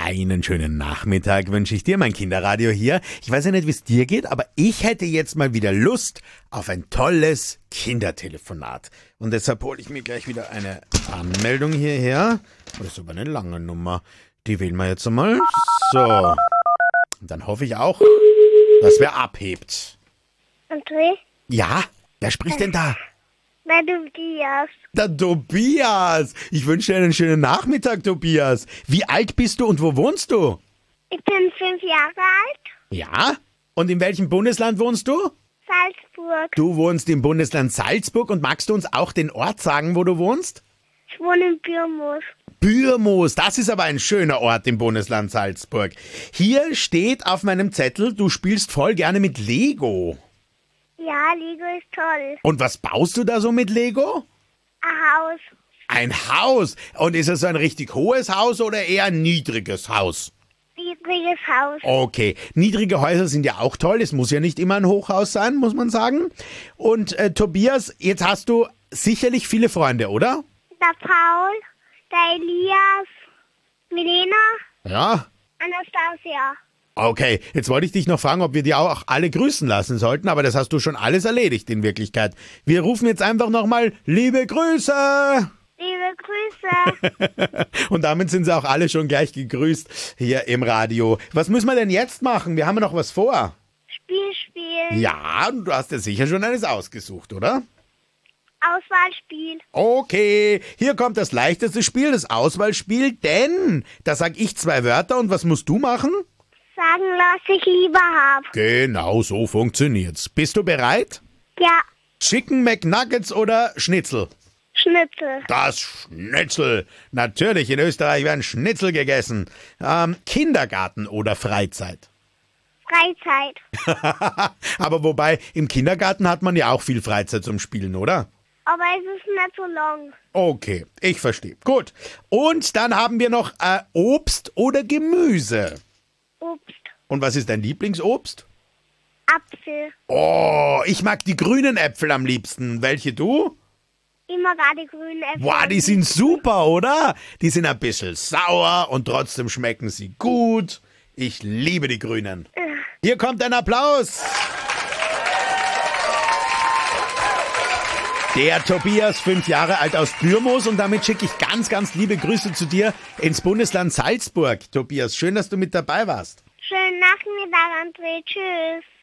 Einen schönen Nachmittag wünsche ich dir, mein Kinderradio hier. Ich weiß ja nicht, wie es dir geht, aber ich hätte jetzt mal wieder Lust auf ein tolles Kindertelefonat. Und deshalb hole ich mir gleich wieder eine Anmeldung hierher. Das ist aber eine lange Nummer. Die wählen wir jetzt einmal. So. Und dann hoffe ich auch, dass wer abhebt. André? Ja? Wer spricht denn da? Na, Tobias. Der Tobias. Ich wünsche dir einen schönen Nachmittag, Tobias. Wie alt bist du und wo wohnst du? Ich bin 5 Jahre alt. Ja? Und in welchem Bundesland wohnst du? Salzburg. Du wohnst im Bundesland Salzburg und magst du uns auch den Ort sagen, wo du wohnst? Ich wohne in Bürmoos. Bürmoos, das ist aber ein schöner Ort im Bundesland Salzburg. Hier steht auf meinem Zettel, du spielst voll gerne mit Lego. Ja, Lego ist toll. Und was baust du da so mit Lego? Ein Haus. Ein Haus. Und ist es so ein richtig hohes Haus oder eher ein niedriges Haus? Niedriges Haus. Okay, niedrige Häuser sind ja auch toll. Es muss ja nicht immer ein Hochhaus sein, muss man sagen. Und Tobias, jetzt hast du sicherlich viele Freunde, oder? Der Paul, der Elias, Milena, Ja. Anastasia. Okay, jetzt wollte ich dich noch fragen, ob wir dir auch alle grüßen lassen sollten, aber das hast du schon alles erledigt in Wirklichkeit. Wir rufen jetzt einfach nochmal liebe Grüße! Liebe Grüße. Und damit sind sie auch alle schon gleich gegrüßt hier im Radio. Was müssen wir denn jetzt machen? Wir haben ja noch was vor. Spiel spielen. Ja, du hast ja sicher schon eines ausgesucht, oder? Auswahlspiel. Okay, hier kommt das leichteste Spiel, das Auswahlspiel, denn da sag ich 2 Wörter und was musst du machen? Sagen, was ich lieber hab. Genau, so funktioniert's. Bist du bereit? Ja, Chicken McNuggets oder Schnitzel? Schnitzel. Das Schnitzel. Natürlich, in Österreich werden Schnitzel gegessen. Kindergarten oder Freizeit? Freizeit. Aber wobei, im Kindergarten hat man ja auch viel Freizeit zum Spielen, oder? Aber es ist nicht so lang. Okay, ich verstehe. Gut. Und dann haben wir noch Obst oder Gemüse. Obst. Und was ist dein Lieblingsobst? Apfel. Oh, ich mag die grünen Äpfel am liebsten. Welche du? Immer gerade grüne Äpfel. Boah, die sind super, oder? Die sind ein bisschen sauer und trotzdem schmecken sie gut. Ich liebe die Grünen. Hier kommt ein Applaus. Der Tobias, 5 Jahre alt aus Bürmoos, und damit schicke ich ganz, ganz liebe Grüße zu dir ins Bundesland Salzburg. Tobias, schön, dass du mit dabei warst. Schönen Nachmittag, André. Tschüss.